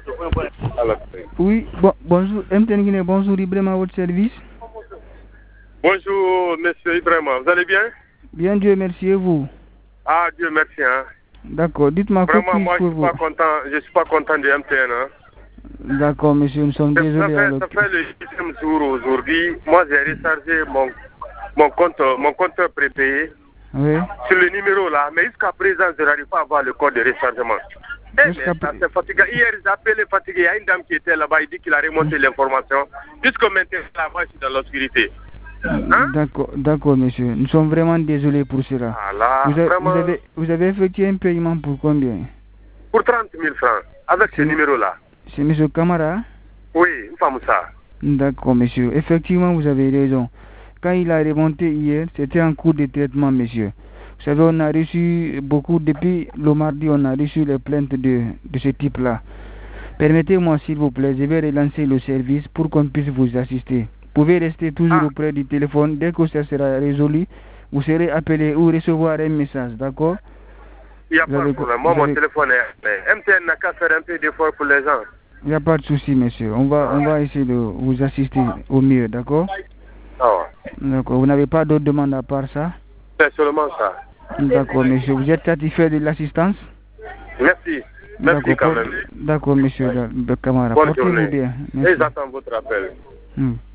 Oui, bonjour. MTN Guinée, bonjour Ibrahim à votre service. Bonjour, monsieur Ibrahim. Vous allez bien? Bien, Dieu merci, et vous? Ah, Dieu merci. Hein. D'accord, dites-moi quoi vraiment, moi, je suis pas content de MTN. Hein. D'accord, monsieur, nous sommes désolés. Ça fait le 10e jour aujourd'hui. Moi, j'ai rechargé mon compteur prépayé sur le numéro là. Mais jusqu'à présent, je n'arrive pas à avoir le code de rechargement. C'est fatigant. Hier, j'ai appelé fatigué. Il y a une dame qui était là-bas. Il dit qu'il a remonté l'information. Jusque maintenant, là, moi, je suis dans l'obscurité. Hein? D'accord, monsieur. Nous sommes vraiment désolés pour cela. Vous avez effectué un paiement pour combien? Pour 30 000 francs, avec ce numéro-là. C'est monsieur Camara? Oui, une femme ça. D'accord, monsieur. Effectivement, vous avez raison. Quand il a remonté hier, c'était en cours de traitement, monsieur. Vous savez, on a reçu beaucoup, depuis le mardi, on a reçu les plaintes de ce type-là. Permettez-moi, s'il vous plaît, je vais relancer le service pour qu'on puisse vous assister. Vous pouvez rester toujours auprès du téléphone. Dès que ça sera résolu, vous serez appelé ou recevoir un message, d'accord? Il n'y a pas de problème. Moi, mon téléphone est... MTN n'a qu'à faire un peu d'effort pour les gens. Il n'y a pas de souci, monsieur. On va essayer de vous assister au mieux, d'accord? D'accord. Vous n'avez pas d'autres demandes à part ça? C'est seulement ça. D'accord, monsieur. Vous êtes satisfait de l'assistance? Merci. Merci quand même. D'accord, monsieur Camara. Bonne Portez-vous bien. Et j'attends votre appel.